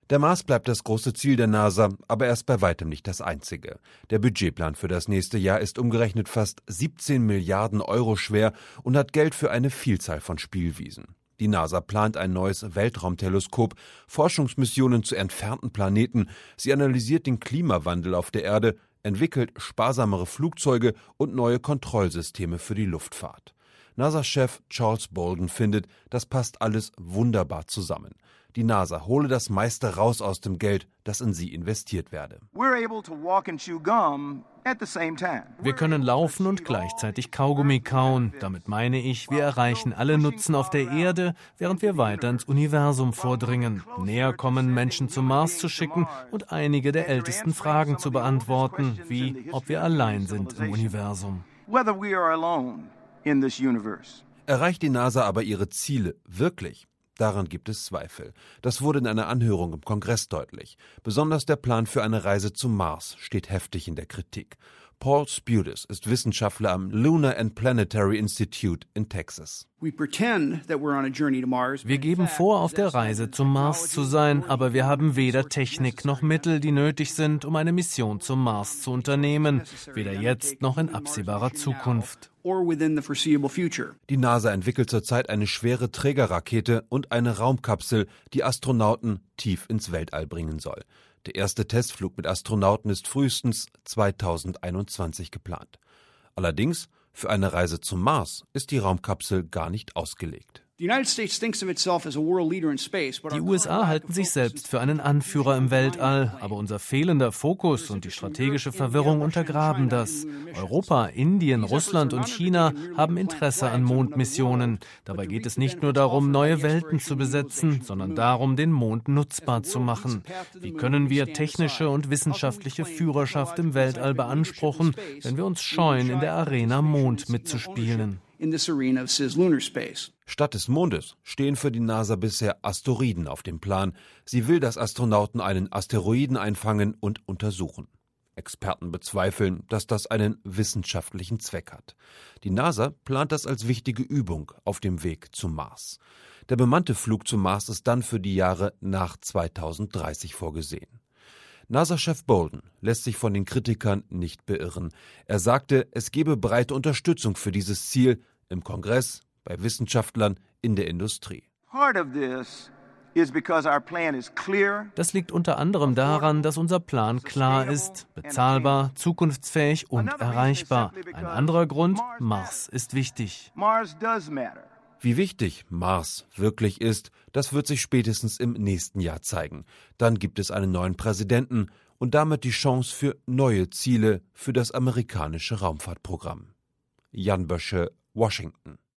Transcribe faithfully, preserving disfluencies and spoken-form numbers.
Der Mars bleibt das große Ziel der NASA, aber er ist bei weitem nicht das einzige. Der Budgetplan für das nächste Jahr ist umgerechnet fast siebzehn Milliarden Euro schwer und hat Geld für eine Vielzahl von Spielwiesen. Die NASA plant ein neues Weltraumteleskop, Forschungsmissionen zu entfernten Planeten, sie analysiert den Klimawandel auf der Erde, entwickelt sparsamere Flugzeuge und neue Kontrollsysteme für die Luftfahrt. NASA-Chef Charles Bolden findet, das passt alles wunderbar zusammen. Die NASA hole das meiste raus aus dem Geld, das in sie investiert werde. Wir können laufen und gleichzeitig Kaugummi kauen. Damit meine ich, wir erreichen alle Nutzen auf der Erde, während wir weiter ins Universum vordringen, näher kommen, Menschen zum Mars zu schicken und einige der ältesten Fragen zu beantworten, wie ob wir allein sind im Universum. Erreicht die NASA aber ihre Ziele wirklich? Daran gibt es Zweifel. Das wurde in einer Anhörung im Kongress deutlich. Besonders der Plan für eine Reise zum Mars steht heftig in der Kritik. Paul Sputis ist Wissenschaftler am Lunar and Planetary Institute in Texas. Wir geben vor, auf der Reise zum Mars zu sein, aber wir haben weder Technik noch Mittel, die nötig sind, um eine Mission zum Mars zu unternehmen, weder jetzt noch in absehbarer Zukunft. Die NASA entwickelt zurzeit eine schwere Trägerrakete und eine Raumkapsel, die Astronauten tief ins Weltall bringen soll. Der erste Testflug mit Astronauten ist frühestens zweitausendeinundzwanzig geplant. Allerdings, für eine Reise zum Mars ist die Raumkapsel gar nicht ausgelegt. Die U S A halten sich selbst für einen Anführer im Weltall, aber unser fehlender Fokus und die strategische Verwirrung untergraben das. Europa, Indien, Russland und China haben Interesse an Mondmissionen. Dabei geht es nicht nur darum, neue Welten zu besetzen, sondern darum, den Mond nutzbar zu machen. Wie können wir technische und wissenschaftliche Führerschaft im Weltall beanspruchen, wenn wir uns scheuen, in der Arena Mond mitzuspielen? Statt des Mondes stehen für die NASA bisher Asteroiden auf dem Plan. Sie will, dass Astronauten einen Asteroiden einfangen und untersuchen. Experten bezweifeln, dass das einen wissenschaftlichen Zweck hat. Die NASA plant das als wichtige Übung auf dem Weg zum Mars. Der bemannte Flug zum Mars ist dann für die Jahre nach zweitausenddreißig vorgesehen. NASA-Chef Bolden lässt sich von den Kritikern nicht beirren. Er sagte, es gebe breite Unterstützung für dieses Ziel im Kongress, bei Wissenschaftlern, in der Industrie. Das liegt unter anderem daran, dass unser Plan klar ist, bezahlbar, zukunftsfähig und erreichbar. Ein anderer Grund, Mars ist wichtig. Wie wichtig Mars wirklich ist, das wird sich spätestens im nächsten Jahr zeigen. Dann gibt es einen neuen Präsidenten und damit die Chance für neue Ziele für das amerikanische Raumfahrtprogramm. Jan Bösche, Washington.